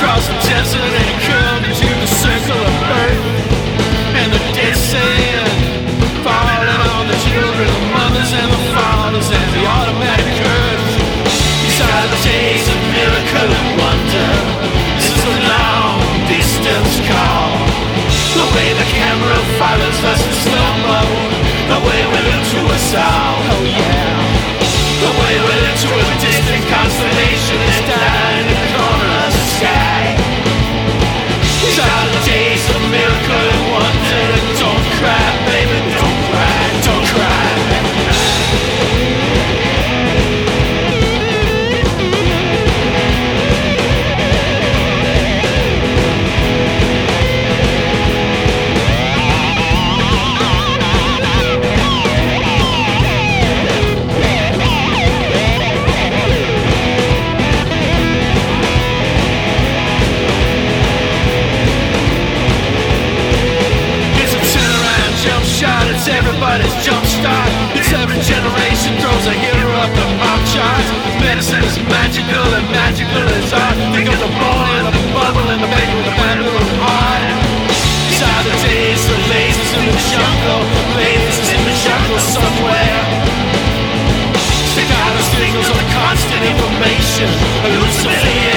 across the desert and come into the circle of earth. And the dead sand falling on the children, the mothers and the fathers, and the automatic curse. These are the days of miracle and wonder. This is a long distance call. The way the camera follows us in slow-mo, the way we look to us all. Oh yeah. The way we look to a distant constellation is dying in the corner of the sky. These are the days of miracle and wonder. Don't cry, baby, don't cry, don't cry. It's everybody's jump start. It's every generation throws a hero up the pop charts. Medicine is magical and magical is art. Think of the boy and the bubble and the baby with a bamboo heart. These are the days of lasers in the jungle. Lasers in the jungle somewhere. Staccato signals on constant information. Hallucination.